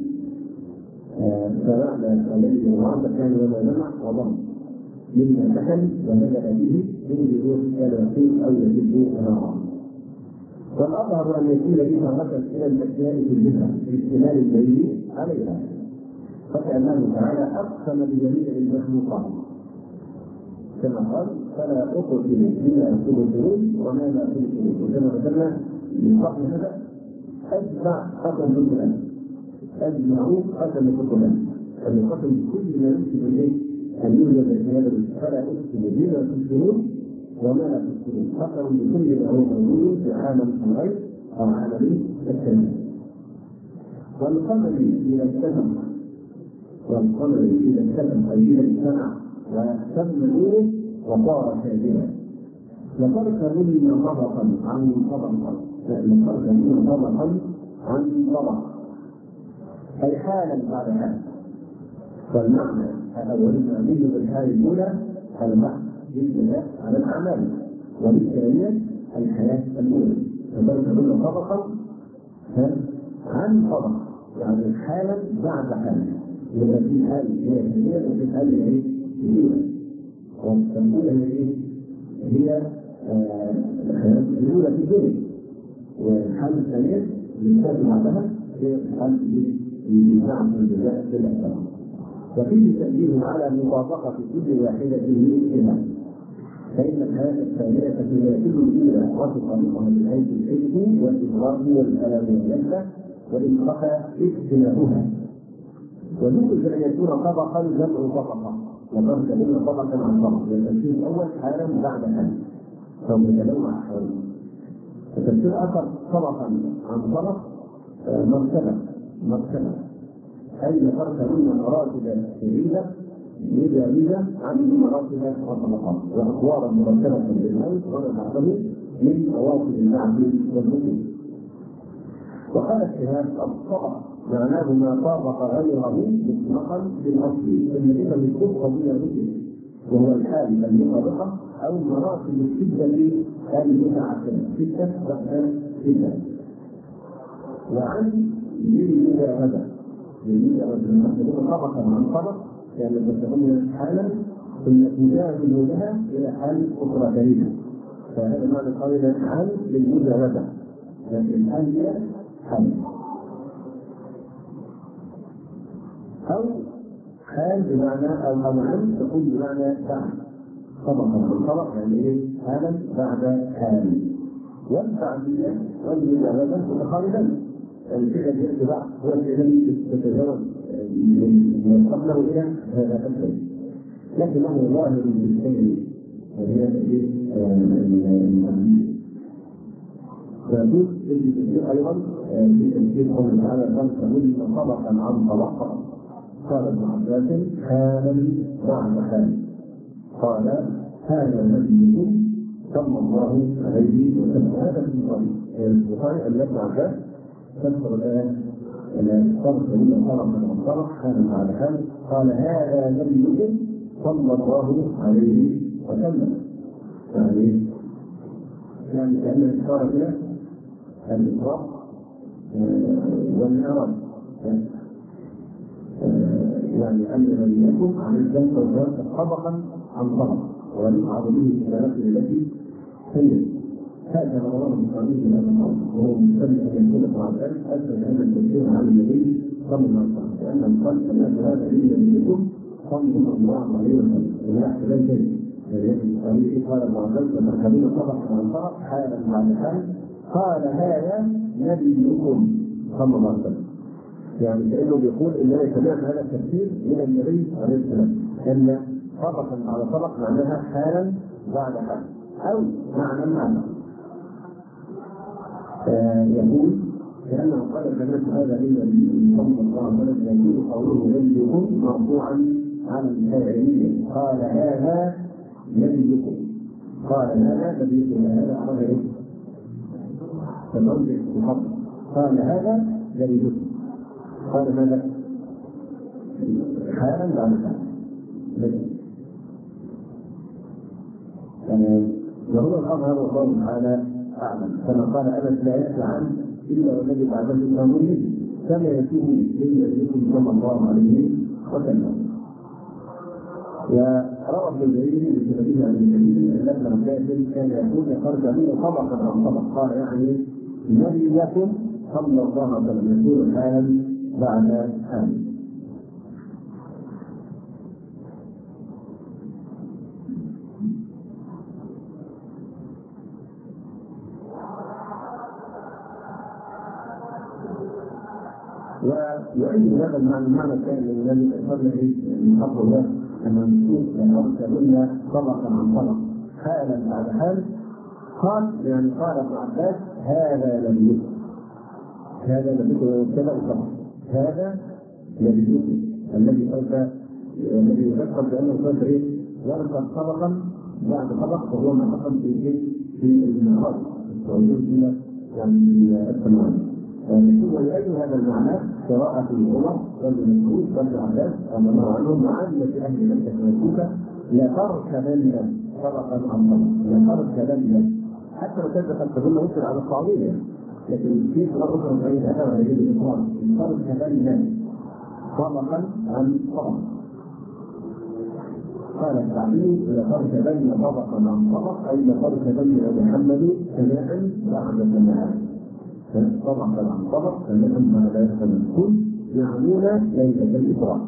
فمعنى الليل وعند كان وما جمع وضم مما سكن ونزل به من جذور كان يقيم أو يجد نهارا. والأظهر أن يكون بها مثل إلى الأشياء في الجهة باستعمال الليل عليها، فكأنه تعالى أقسم بجميع المخلوقات كما قال فلا أقسم بما يأكل الخروج وما لا يأكل الخروج. وكما ذكرنا من قبل هذا أجمع قسم بالقرآن أجمعوا قسم بالقرآن فلقسم كل ما يمكن إليه أن يوجد في هذا فلا أقسم بما يأكل الخروج وما لا تذكرون فقروا بكل ما هو موجود في عالم الغيب أو عالم التنمية. والقمر إذا اتسق والقمر إذا اتسق أي إذا اجتمع وتم نوره وصار كاذبا لقد كان طبقا عن طبقا لقد كان طبقا عن طبق أي حالا بعد حال. فالمعنى الأول الذي بالحال الأولى المعنى بالله على الأعمال وبالتالي الحياة الأولى فبرك كل طبقا عن طبق يعني حالا بعد حال يبقى في حال هي الجديدة وفي حال هي الجديدة والأولى هي هي الحياة الأولى في الدنيا والحال الثانية اللي بعدها هي الحال بالنعم والجزاء للأسف. وفيه تأكيد على مطابقة كل واحدة للإجتماع فإن الحياة الثانية تتماثل الأولى وتطابقها بالعيش الحس والإضرار والألم واللذة وإن خفى اجتماعها. ويجوز أن يكون طبقا جمع طبقة وقد تكون طبقا عن طبق لأن التفسير الأول حالا بعد حال فهو متنوع حالا. التفسير آخر طبقا عن طبق مرتبة مرتبة أي ذكرت من مراتب بعيدة مجانبة عن مراتب وطبقات وأقوارا مرتبة بالموت وما بعده من مواطن النعم والنجم. وقال الشهاب الطبق معناه ما طابق غيره مطلقا بالأصل الذي يكون قضية النجم وهو الحال المطابقة أو مراتب الشدة المتعددة شدة بعد شدة. وعن للمجاهدة للمجاهدة طبقا عن طبق يعني لما تكون حالا ثم تجاهد لها إلى حال أخرى كريمة فهذا معنى قولا عن للمجاهدة لكن الحال هي حال أو حال بمعنى أو أو عن تكون بمعنى بعد طبقا عن طبق يعني إيه حالا بعد حال. والبعدية والمجاهدة متقاربان الفئة الاتباع هو الذي تتجاوز من قبله إلى هذا البيت، لكنه ظاهر بالسير وهي المنزل. فيجوز التفسير أيضا في تفسير قوله تعالى فانتظروا طبقا عن طبق. قال ابن عباس حالا بعد حال، قال هذا الذي صلى الله عليه وسلم. هذا في البخاري أن ابن عباس تذكر الآن أن الصرف من طرف من طرف حالا بعد حال، قال هذا الذي صلى الله عليه وسلم. يعني يعني كأن الإشارة إلى الإسراء والمعراج، يعني أن نبيكم عليه الصلاة والسلام طبقا عن طبق ونصعد به إلى نفسه التي سيد. هذا رواه البخاري في هذا الأمر، وهو مستند أن يكون عن ذلك أثبت أن التفسير عن النبي صلى الله عليه وسلم، لأن قال أن هذا الذي نبيكم صلى الله عليه وسلم ولا احتمال ذلك. البخاري قال ابن عباس تركبون طبقا عن طبق حالا بعد حال، قال هذا نبيكم صلى الله عليه وسلم. يعني كأنه بيقول إن أنا سمعت هذا التفسير من النبي عليه السلام، أن طبقا على طبق معناها حالا بعد حال أو معنى معنى. آه يقول لأنه قال سمعت هذا من النبي صلى الله عليه وسلم يقول قوله نبيكم مرفوعا عن الفاعلية، قال هذا نبيكم، قال هذا نبيكم، هذا أمر فالموضع محمد، قال هذا نبيكم، قال ماذا؟ حالا بعد حال. وهو الأظهر والله تعالى أعلم، كما قال أنس لا يأتي عنه إلا والذي بعده قانونه كما يكون للنبي صلى الله عليه وسلم. وروى ابن جرير بسنده عن النبي أن ابن عباس كان يقول خرج منه طبقا عن طبق، قال يعني الذي يكن صلى الله عليه وسلم يكون حالا بعد حال. ويعيد هذا المعنى المعنى الثاني الذي أشرنا من فضل الله أن النصوص أرسلنا طبقا عن طبق حالا بعد حال. قال يعني قال ابن عباس هذا لم يكن، هذا لم يكن يبتدأ طبق، هذا لم يكن الذي قلت الذي يذكر بأنه قلت إيه يركب طبقا بعد طبق، وهو ما حصل في في المعراج والوصول إلى يعني السماوات. ثم يؤيد هذا المعنى قراءة عمر بن مسعود بن عباس رضي الله عنهم وعامة أهل مكة والكوفة لتركبن طبقا عن طبق، لتركبن، حتى لو كانت قد تظن مثل على الصعيد، لكن في قراءة أخرى غير هذا على يد الإخوان لتركبن طبقا عن طبق. قال التعبير لتركبن طبقا عن طبق أي لتركبن محمد سماعا بعد سماع، طبقا عن طبق فإنهم ما لا يتمكن يعنون ليلة الإسراء.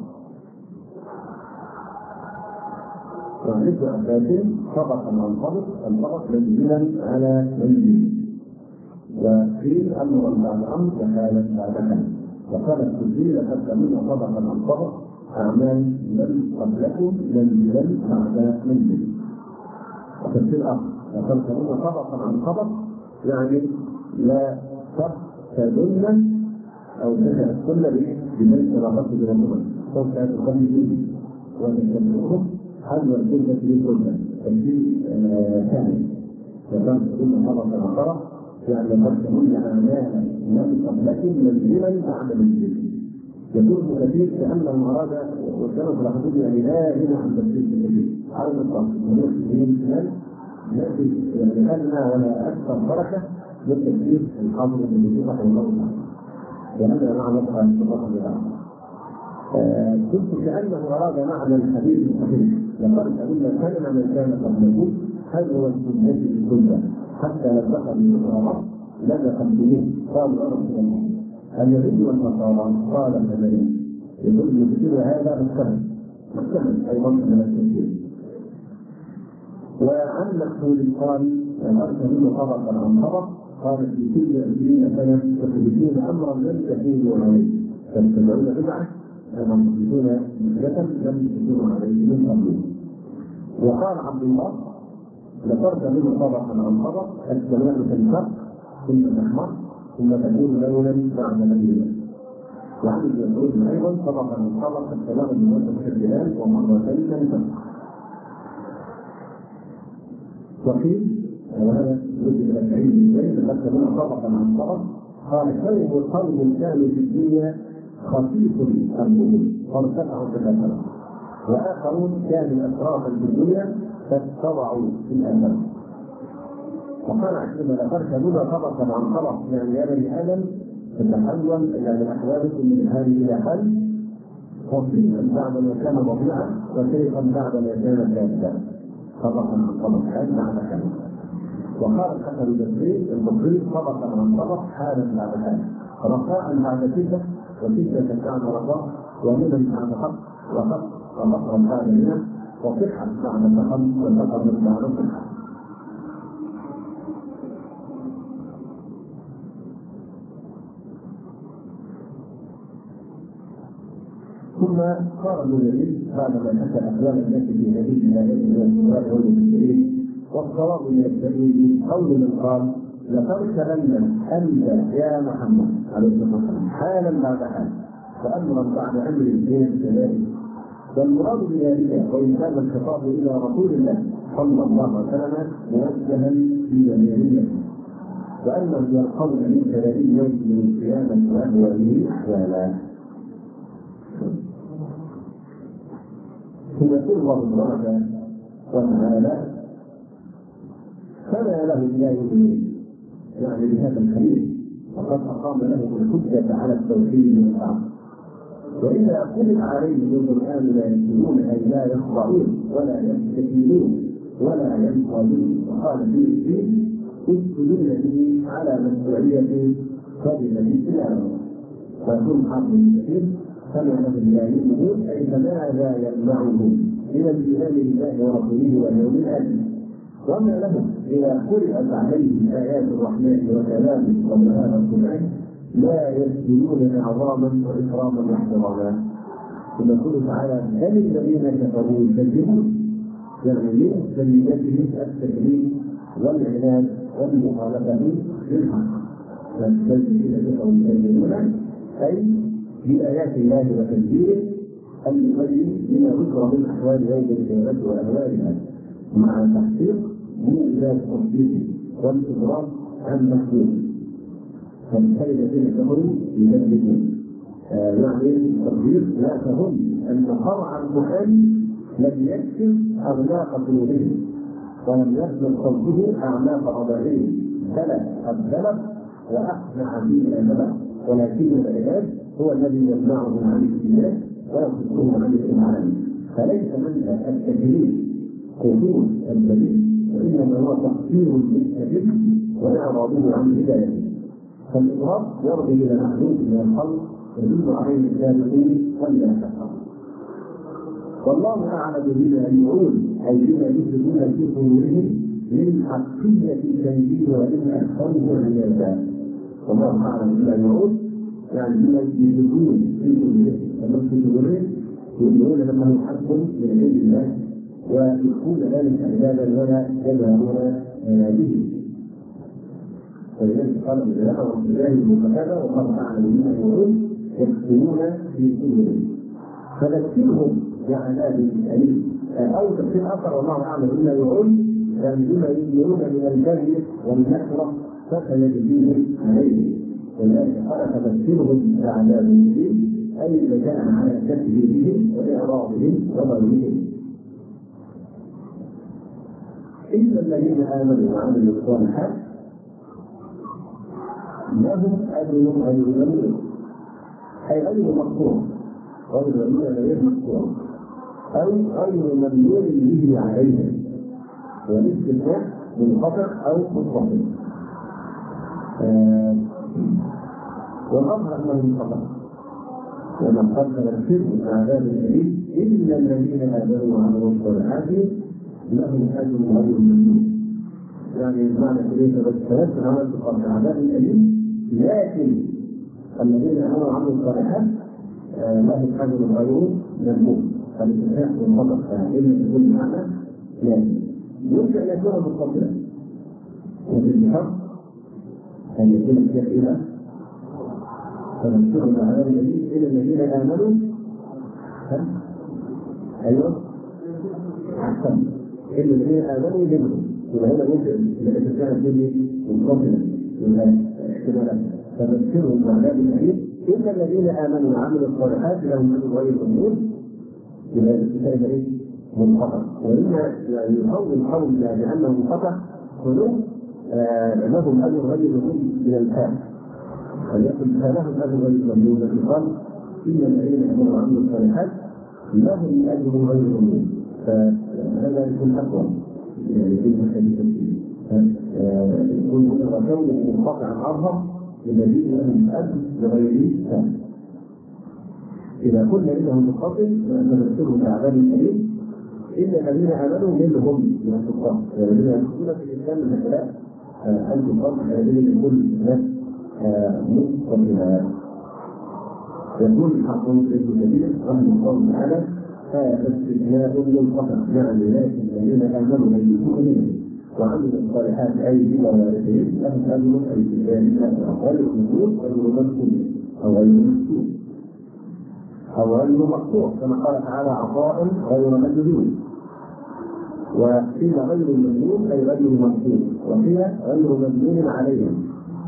وعند عباس طبقا عن طبق، الطبق منزلا على منزل، وقيل أمرا بعد أمر وحالا بعد حال. وقال الكلي لقد كملنا طبقا عن طبق أعمال من قبلكم منزلا بعد منزل. وتفسير آخر لقد كملنا طبقا عن طبق يعني لا تبتدن أو تتأثن بمن رغبت من الأمم، سوف تقبل وتتبعهم حل الجنة للكلة تنزيل ثاني. لقد كملنا طبقا عن طبق يعني لقد كملنا أعمال من قبلكم منزلا بعد منزل. يقول كثير كأنه أراد وكانوا في الحدود يعني لا هنا عن تفسير كثير على الإطلاق، ونحن من نأتي لأننا ولا أكثر بركة من تفسير الحاضر من رحمه الله تعالى، لأننا مع نطقا سبحانه وتعالى. قلت كأنه أراد معنى الحديث الصحيح لقد قلنا كلمة من كان قبلكم هل هو السنة الكلة حتى لو دخل من الغرب لدى قبله قال رسول الله اليهود والنصارى قال كذلك. يقول يذكر هذا مستمر مستمر أيضا من التفسير. وعن مكتوب قال أرسل منه طبقا عن طبق قال في كل عشرين سنة تحدثون أمرا لم تكونوا عليه تتبعون بدعة أما تحدثون مثلة لم تكونوا عليه من قبل. وقال عبد الله ذكرت منه طبقا عن طبق السماء تنفق ثم تحمر ثم تكون لونا بعد ليلة. وعن ابن مسعود أيضا طبقا عن طبق السماء بموسم الهلال ومرتين تنفق. وقيل وهذا يجب ان تعيد الشيء حتى من طبقا عن طبق قال خير القوم كانوا في الدنيا خفيف الامور فارتفعوا تكاثروا واخرون كانوا اشرافا في الدنيا فاتبعوا في الاثر. وقال عندما ذكرت منها طبقا عن طبق يعني يا بني ادم تتحول الى احوالكم من هذه الى حل وكيفا بعد ما كان مضيعا وكيفا بعد ما كان كاذبا طبقا عن طبق حال بعد حال. وقال الحسن البصري البصري طبقا عن طبق حالا بعد حال رخاء بعد شده وشده بعد رخاء ومنى بعد حق وحق وفقرا بعد منى وصحه بعد تقم وتقم بعد صحه. ثم قال ابن جرير بعدما حكى احوال الناس في هذه الايات والسورات والمفسرين والصواب من التأويل قول من قال لتركبن انت يا محمد عليه الصلاه والسلام حالا بعد حال وامرا بعد امر الدين كذلك. والمراد بذلك وان كان الخطاب الى رسول الله صلى الله عليه وسلم موجها في جميعيه وانه يرقب من كلامه يوم القيامه واهواله احوالا. ثم يقول الله تبارك وتعالى فما له لا يؤمن يعني بهذا الخليل وقد اقام له الحجه على التوحيد والطاعه. واذا قرئ عليهم القران لا يسمعون اي لا يخضعون ولا يستكبرون ولا ينقادون. وقال في الدين استدل به على مشروعيه قبل الاسلام فيكون حاكم الكثير فما له لا يؤمنون اي فماذا يمنعهم من الإيمان بالله ورسوله واليوم الآخر. وما لهم إذا قرأت عليهم آيات الرحمن وكلامه ومآل القرآن لا يسجدون إعظاما وإكراما واحتراما. ثم يقول تعالى بل الذين كفروا يكذبون يعني لمستجدهم التكذيب والعناد والمخالفة للحق. فالذين كفروا يكذبون أي بآيات الله وتنزيله المبين لما ذكر من احوال يوم القيامه واهوالها مع تحقيق موجبات التصديق والاضراب عن مخلوق. فبالتالي الذين كفروا يكذبون يعني التصديق لا تهم ان فرع القران لم يكشف اغلاق قلوبهم ولم يخلق صوته اعماق ابائهم بلى قد بلغ واقنع به البلد ولكن العباد هو الذي يمنعهم عن الايمان ويصدهم عن الإيمان. فليس من التكذيب قبول الدليل وإنما هو تقصير للكذب وإعراضه عن هدايته. فالإضراب يرضي إلى المحدود من الخلق يدل عليه السابقين واللاحقين. والله أعلم بما يعون أي بما يثبتون في قلوبهم من حقية التنزيل وإن أكثره عياذا. والله أعلم بما يعون يعني بما يثبتون في قلوبهم المسلمين يؤمنون انه حق من عند الله ويخفون ذلك عبادا ولا يجهرون به. ولذلك قال ابن جرير وعبد الله بن قتاده وقد اعلم بما يقولون يكتمون في قلوبهم فذكرهم بعذاب اليم او تفسير اخر والله اعلم بما يقولون يعني بما يؤمنون من الكذب والنكره فسيجزيهم عليه. ولذلك قال فذكرهم بعذاب اليم أي إذا كان على تكذيبهم وإعراضهم وضلهم. إلا الذين آمنوا وعملوا الصالحات لهم أجر غير ممنون أي غير مقطوع غير ممنون غير مقطوع أو غير ممنون به عليهم والاستثناء منقطع أو متصل. آه والأظهر أنه منقطع ومن قتل الشرك من عذاب الأليم إلا الذين آمنوا وعملوا الصالحات لهم أجر غير ممنون. يعني بمعنى كلية بس ثلاث عمل بالقرن عذاب أليم، لكن الذين آمنوا وعملوا الصالحات لا يحتاجوا للغيور مذموم، فالاستثناء والفضل فإن يكون معنى لازم يمكن أن يكون متصلا وفي الحق أن يكون الشيخ إلى فنذكر العذاب الأليم إلى الذين آمنوا. أيوه أحسن، إلا الذين آمنوا منهم، وهنا ممكن الاستثناء الذي منفصلا من احتمالات فنذكرهم العذاب الأليم إلا الذين آمنوا وعملوا الصالحات لهم أجر غير ممنون. إلى الاستثناء إيه؟ منقطع، وإما يعني يقوي القول بأنه منقطع قلوب لهم أجر غير ممنون من الفعل، ولكن لهم أجر غير ممنون الذي قال إن الذين آمنوا وعملوا الصالحات لهم أجر غير ممنون، فهذا يكون أقوى يعني في الحديث يكون كونه منقطعا أظهر للذين لهم أجر لغيره ثاني. إذا كنا إنه منقطع فنذكره الأعمال الكريم إلا الذين آمنوا منهم من الكفار، الذين يدخلون في الإسلام من الخلاف الكفار الذين يكون الناس مستقيما. يقول الحق ابن كثير رحمه الله تعالى فاستثناء منقطع، يعني لكن الذين آمنوا بالمؤمنين وعملوا الصالحات أي بوارثهم لهم أجر أي بذلك غير ممنون غير ممنون أو غير ممنون أو غير مقطوع، كما قال تعالى عطاء غير مجنون، وقيل غير ممنون أي غير مقطوع، وقيل غير ممنون عليهم.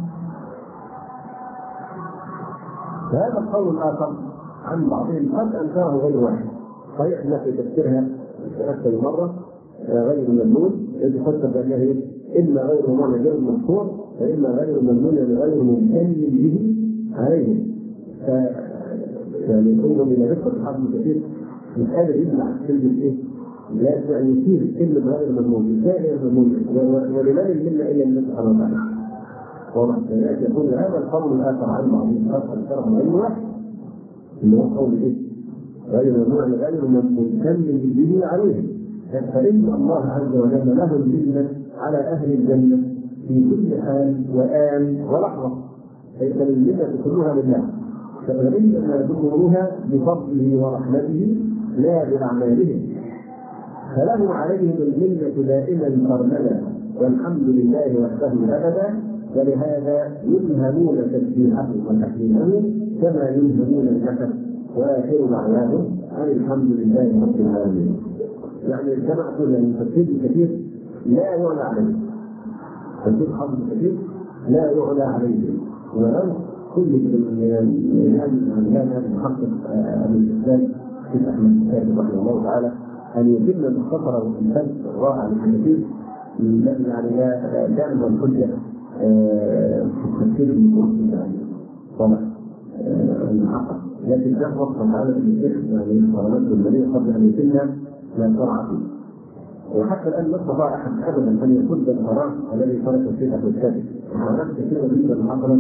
فهذا القول الآخر عن بعضهم قد أنكره غير واحد، صحيح أن في تفسيرها أكثر مرة غير ممنون الذي فسر بأنه إما غير ممنون غير مقطوع فإما غير ممنون غير ممتن به عليهم. يعني يقولون من ذكر الحرب كثير مسألة يجمع كلمة إيه؟ لا يعني يصير كلمة غير ممنون غير ممنون ولمن المنة إلا الناس سبحانه وتعالى. واضح يقول هذا القول الآخر عن بعضهم آخر شرح غير واحد اللي هو قول إيه؟ غير ممنون غير ممتن به عليهم، فإن الله عز وجل له المنة على أهل الجنة في كل حال وآن ولحظة، فإن المنة كلها لله، فإنما ذكرها بفضله ورحمته لا بأعمالهم، فله عليهم المنة دائما سرمدا والحمد لله وحده أبدا، ولهذا يلهمون تسبيحه وتحميده كما يلهمون النفس، وآخر دعواهم أن الحمد لله رب العالمين. يعني كما أقول يعني تفسير كثير لا يعلى عليه، تفسير حافظ كثير لا يعلى عليه، ولو كل من هذا المحقق الإسلام في أحمد السيد رحمه الله تعالى أن يتم المختصر والإنسان الرائع للكثير الذي يعني لا دائما الحجة في التفسير بالكتب يعني طبعا المحقق، لكن ده وقت تعالى في الشيخ يعني قرارات المالية قبل أن يتم لا شرع فيه، وحتى الآن ما استطاع أحد أبدا أن يصد القرار الذي ترك الشيخ أبو الثابت، قرارات كثيرة جدا حصلت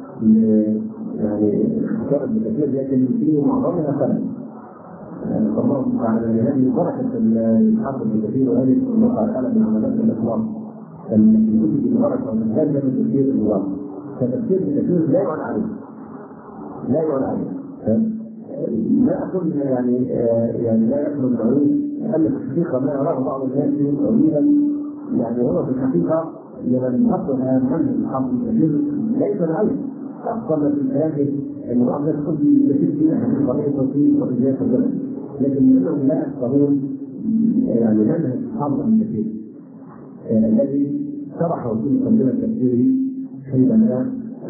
يعني كانت بكثير لكن فيه معظمها فعلا الله تعالى هذه بركة الحق بكثير، وهذه المقع الألم من عملات الإخلاص التي تجد البركة ومن هذا من تفسير النظام، فتفسير بكثير لا يعلى عليه لا يعلى عليه لا أقول يعني يعني لا يحمل العلوم أن في الحقيقة ما يراه بعض الناس طويلا، يعني هو في الحقيقة لمن أصل هذا المنهج الحق بكثير ليس العلم أفضل في الكلام أن بعض الناس قد يستفيد منها في قضية توصيل وإجابة البلد، لكن منهم لا يفقهون يعني منهج حافظ كثير الذي شرحه في مقدمة تفسيره حينما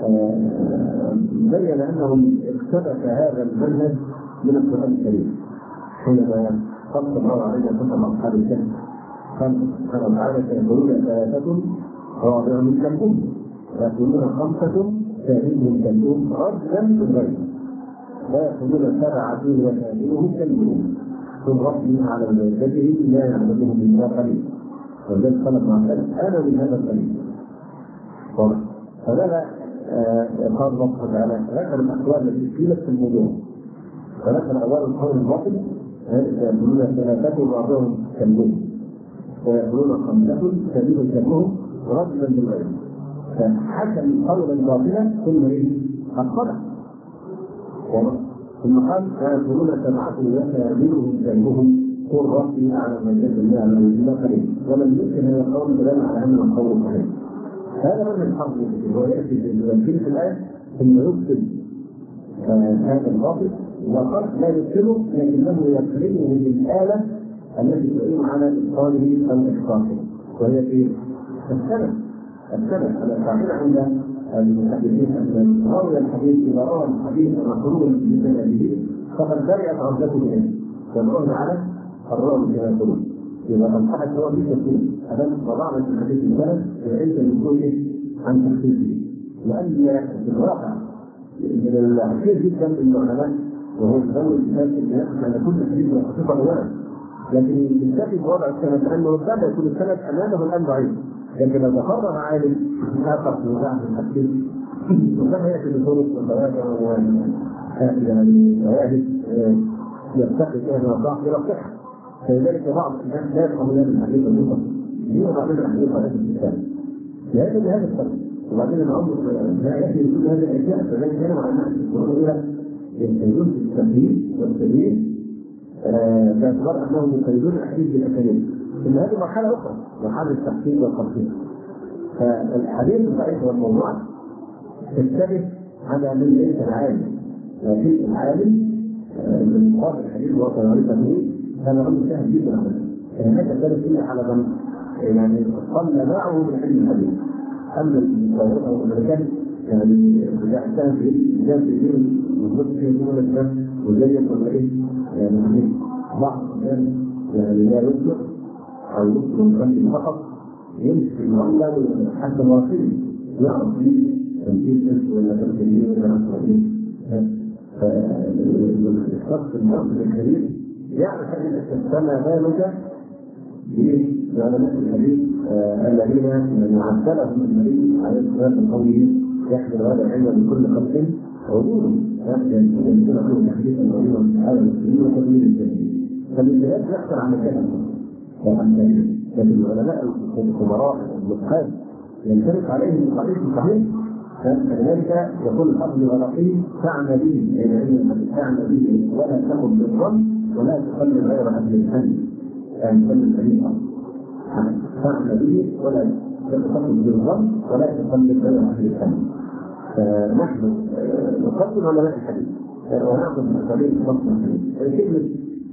بين أنهم اقتبس هذا المنهج من القرآن الكريم، حينما قص الله علينا كتب أصحاب الكهف قال سبحانه وتعالى سيقولون ثلاثة رابعهم كلبهم ويقولون خمسة ثالثهم كلبهم رجلا بالغيب ويقولون سبعة وثامنهم كلبهم ثم ربنا على ملائكته لا يعبدهم إلا قليل، وذلك خلق مع ذلك أنا من هذا القليل. فماذا قال الله تعالى؟ ذكر الأقوال التي قيلت في الموضوع، فذكر أول القول الباطل يقولون ثلاثة وبعضهم كلبهم ويقولون خمسة ثالثهم كلبهم ردا بالغيب، فحكم قولا باطلا ثم ايه؟ الصدق. ثم قال فيقولون سمعت يستأذنهم كلبهم قل ربي اعلم من يد الله على وجهه قليل، ولم يمكن ان القول دلاله على ان القول صحيح. هذا من الحق هو ياتي في الايه ثم يكتب هذا الباطل، وقد لا يكتبه لكنه يقرنه بالاله التي تعين على ابطاله او احقاقه، وهي في السند. السند على القاعده عند المحدثين ان راوي الحديث اذا روى الحديث مقرونا بسنده فقد برئت عهدته اليه، يدعون على الراوي كما يقولون. اذا انصحت هو بالتفسير هذا وضعنا في الحديث السند فانت بتقول عن تخصيصه، لان في الواقع من الكثير جدا من العلماء وهو يتزوج الناس ان كل حديث يخصصه اولا، لكن يكتفي بوضع السند لانه ربما يكون السند امامه الان ضعيف، لكن لو تقرر عالم اخر في وضع الحديث ربما ياتي بطرق وتواجع وشواهد يرتقي فيها من الضعف الى الصحه. فلذلك بعض الناس لا يفهمون هذا الحديث المطلق، يوضع بعض الحديث على هذا الكتاب لهذا بهذا السبب. وبعدين الامر لا ياتي بكل هذه الاشياء، فذلك هنا مع الناس يقولون الى يستيقظون في التمهيد والتدريس باعتبار انهم يقيدون الحديث بالاكاديميه، ان هذه مرحله اخرى، مرحله التحقيق والترتيب. فالحديث الضعيف والموضوع تنتبه على من ليس العالم، لكن العالم من قال الحديث وطريقته كان امر سهل جدا عليه، فهناك ذلك الا على من يعني صلى معه من علم الحديث. اما الامريكان يعني بيحتاج في جانب الدين والنصف في دون الاسلام وزي ولا ايه؟ يعني بعض الناس يعني لا يصلح او يصلح خلي فقط يمسك المعلم حتى واقعي يعرف فيه تمثيل ولا تمثيل ولا نصراني. فالشخص المعصب الكريم يعرف ان السنه ذلك بعلماء الحديث الذين يعني عدلهم النبي عليه الصلاه والسلام يحمل هذا العلم من كل خلق وجوده، يعني يكون له تحديث العلم والسعاده المسلمين وتدوير الجاهلين. فالانتهاك يحصل عن الكلام لكن العلماء الخبراء المتقان ينطبق عليهم الحديث الصحيح، فلذلك يقول الحافظ الغرقي تعمل به يعني علم تعمل به ولا تقم بالظن ولا تقلد غير اهل الفن، يعني فن الحديث تعمل به ولا تقم بالظن ولا تقلد غير اهل الفن. فنحن نقدم علماء الحديث وناخذ مسؤوليه نص الحديث كلمه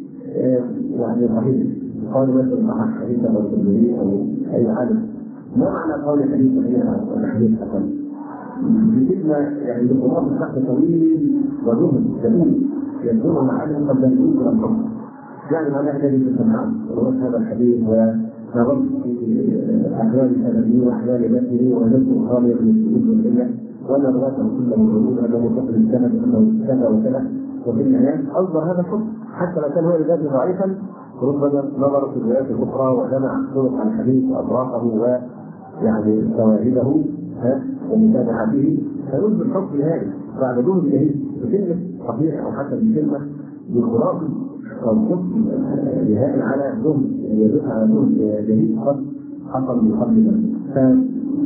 يعني صحيح قال مثل مع الحديث او التدريب او اي عالم. ما معنى قول الحديث صحيح او الحديث حسن؟ بكلمه يعني بخلاصه بحث طويل وجهد جميل يبدو معاني قبل ان يكون الحكم. يعني معناه الذي تسمعه وروح هذا الحديث ونظرت في احوال الادبي واحوال متنه ونفسه خاليه من السلوك والسنه وانا رواته كله موجود انه متصل السند انه كذا وكذا، وفي النهايه اصدر هذا الحكم حتى لو كان هو لذاته ضعيفا ربما نظر في الروايات الاخرى وجمع طرق عن الحديث واطرافه ويعني شواهده ومتابعته فيصدر الحكم نهائي بعد جهد جهيد بكلمه صحيح او حتى بكلمه بخلاصه الحكم نهائي على جهد يدل على جهد جهيد قد حصل من قبل ذلك.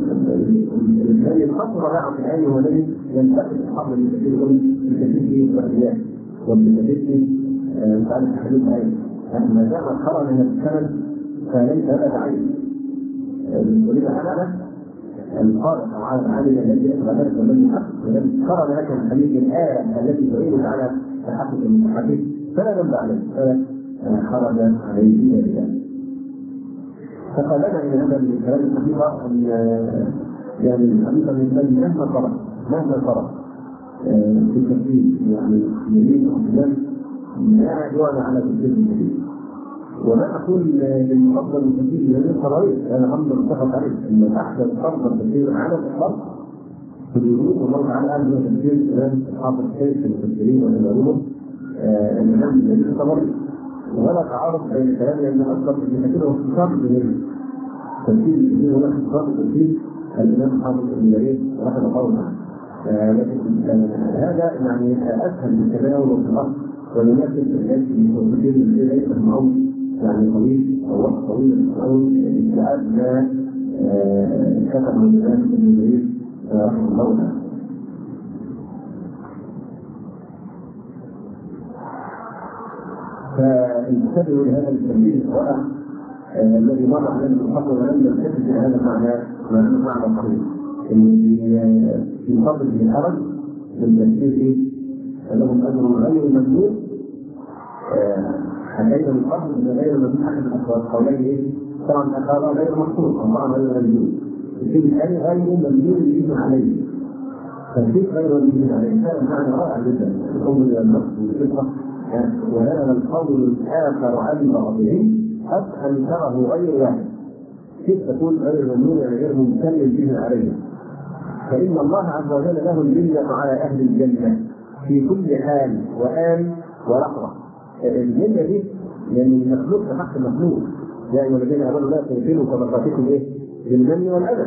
الذي خطر معه في الآية هو الذي ينتقل الحظ من كثير بكثير الرأيات وبكثير مسألة تحديد الآية. ما دام خرج من السند فليس هذا عين. يريد على القارئ أو على العالم الذي أخذ ذلك من الحق والذي خرج لك من حديث الآية التي تعينك على تحقق المحدث فلا ذنب عليه فلا خرج عليه ذلك. فقال لنا إلى هذا من الكلام الحقيقة أن يعني الحقيقة من الذي مهما فرق مهما فرق في التفسير يعني يمين أو شمال لا يعنى على تفسير الجديد. ولا أقول للمفضل التفسير الجديد قضية أنا أمر متفق عليه أن أحسن فرق التفسير على الإطلاق في الوجود والله تعالى أنه تفسير الإمام الحافظ الشيخ في المفسرين والإمامهم الإمام الجديد الطبري، ولا تعارض بين كلام لأن أصلا في كثير اختصار بالعلم تفسير الكثير ولا اختصار بالتفسير الإمام حافظ الجليل رحمه الله تعالى. لكن هذا يعني أسهل بالتناول والتلقي ويناسب الناس في تفسير ليس المعروف يعني طويل أو وقت طويل أو استيعاب ما كتب من الإمام ابن جرير رحمه الله تعالى. فانتبهوا لهذا التمييز الرائع الذي مر علينا الحق ولم نلتفت الى هذا المعنى معنى الصحيح. في فضل بن الحرج بالتفسير لهم اجر غير ممنون. حكينا من قبل ان غير ممنون احد القولين طبعا هذا غير مقصود طبعا غير ممنون. الشيء الثاني غير ممنون يجب عليه. فالشيء غير ممنون عليه هذا معنى رائع جدا يقوم الى النص والفطره. وهذا القول الآخر عن بعضهم قد أنكره غير واحد. كيف تكون غير ممنون يعني غير ممتن به عليه؟ فإن الله عز وجل له المنة على أهل الجنة في كل حال وآن ولحظة. المنة دي يعني مخلوق تحت المخلوق. يا أيها الذين آمنوا لا تنزلوا صدقاتكم إيه؟ بالمن والأذى.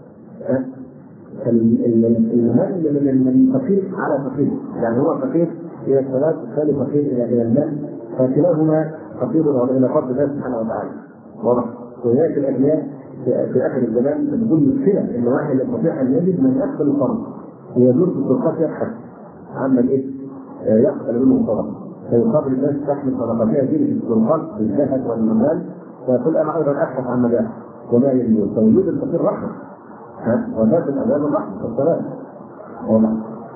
المن من فقير على فقير، يعني هو فقير إلى الصلاة والثاني فقير إلى إلى المال، فكلاهما فقير إلى فضل الله سبحانه وتعالى. واضح؟ وهناك الأجيال في آخر الزمان تكون مشكلة إن واحد يستطيع أن يجد من يقبل الفرض ويدور في الطرقات يبحث عن الإثم يقبل منه الفرض، فيقابل الناس تحمل صدقاتها دي في الطرقات بالذهب والمال، فيقول أنا أيضا أبحث عن مال وما يجوز. فوجود الفقير رحمة، وذات الأذان الرحمة والسلام. واضح؟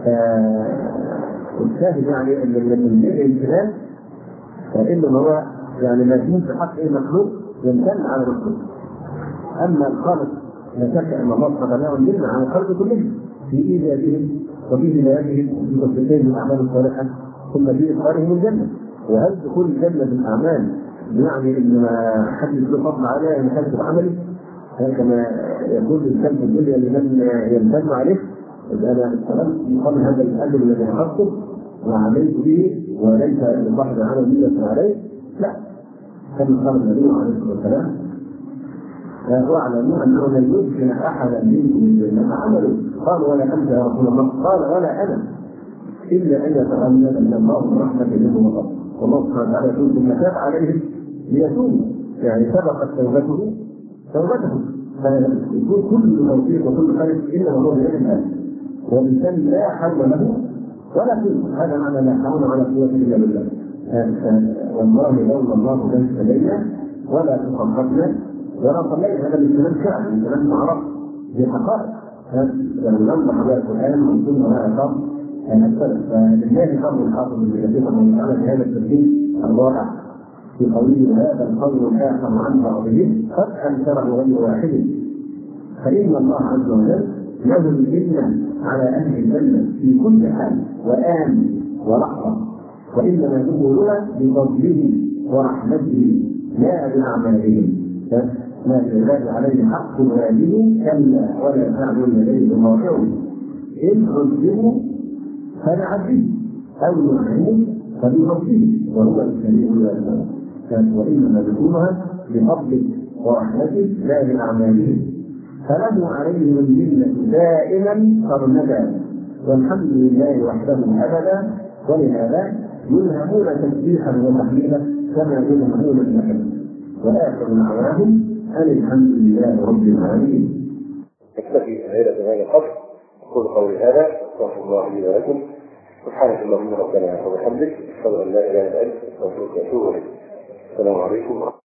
والشاهد يعني ان الامتنان فانما هو يعني ما يكون في حق اي مخلوق يمتن على المخلوق. اما الخالق لا شك ان الله سبحانه وتعالى يمتن على الخلق كلهم في ايجادهم وفي هدايتهم وفي تصديقهم بالاعمال الصالحه ثم في ادخالهم الجنه. وهل دخول الجنه بالاعمال يعني ان ما حد له فضل عليها من كسب عمله كما يقول الانسان في الدنيا لمن يمتن عليه؟ إذا أنا اشتغلت مقابل هذا الأجر الذي حققته وعملت به وليس لصاحب العمل منة عليه، لا. كما قال النبي عليه الصلاة والسلام: واعلموا أنه لن يدخل أحدا منكم الجنة عمله. قال: ولا أنت يا رسول الله؟ قال: ولا أنا، إلا أن يتغنى أن الله رحمة منه وفضل. والله سبحانه وتعالى يقول: ثم تاب عليهم ليتوبوا، يعني سبقت توبته توبته. فيكون كل توفيق وكل خير إلا الله بيد الله، وبالتالي لا حول له ولا قوة. هذا معنى لا حول ولا قوة إلا بالله. والله لولا الله لن هدينا ولا تصدقنا ولا صلينا. هذا الكلام فعلا من كلام معرف بحقائق. لما نوضح هذا القرآن ونكون على أثار السلف، فلله فضل الحافظ ابن كثير رحمه الله تعالى بهذا الترتيب الرائع في قوله: هذا القول الآخر عن بعضهم قد أنكره غير واحد. فإن الله عز وجل له المنة على أهل الجنة في كل حال وآن ولحظة، وإنما دخولها بفضله ورحمته لا بأعمالهم. ما لله عليه حق واجب كلا ولا تعمل لديه مواقعه. إن عذبوا فلعذبه أو يعلموا فبفضله وهو السميع العليم. وإنما دخولها بفضله ورحمته لا بأعمالهم. فله عليهم المنة دائما سرمدا، والحمد لله وحده أبدا. ولهذا يلهمون تسبيحا وتحميدا كما يلهمون النحل. وآخر دعواهم أن الحمد لله رب العالمين. نكتفي ليلة هذا القدر. أقول قولي هذا أستغفر الله لي ولكم. سبحانك اللهم ربنا وبحمدك، أشهد أن لا إله إلا أنت، أستغفرك وأتوب إليك. السلام عليكم.